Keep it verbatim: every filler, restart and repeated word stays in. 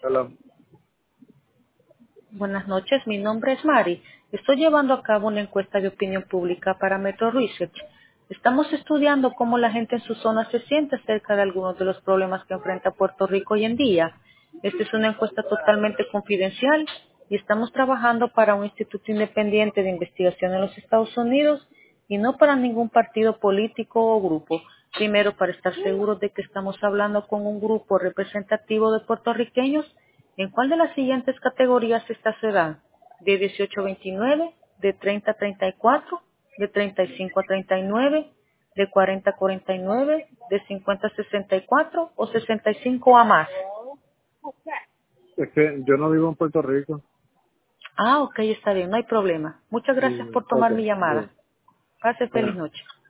Hola. Buenas noches, mi nombre es Mari. Estoy llevando a cabo una encuesta de opinión pública para Metro Research. Estamos estudiando cómo la gente en su zona se siente acerca de algunos de los problemas que enfrenta Puerto Rico hoy en día. Esta es una encuesta totalmente confidencial y estamos trabajando para un instituto independiente de investigación en los Estados Unidos y no para ningún partido político o grupo. Primero, para estar seguros de que estamos hablando con un grupo representativo de puertorriqueños. ¿En cuál de las siguientes categorías está su edad? ¿De dieciocho a veintinueve? ¿De treinta a treinta y cuatro? ¿De treinta y cinco a treinta y nueve? ¿De cuarenta a cuarenta y nueve? ¿De cincuenta a sesenta y cuatro? ¿O sesenta y cinco a más? Es que yo no vivo en Puerto Rico. Ah, ok, está bien, no hay problema. Muchas gracias Y, por ok, tomar mi llamada. bien. Pase feliz Bueno. noche.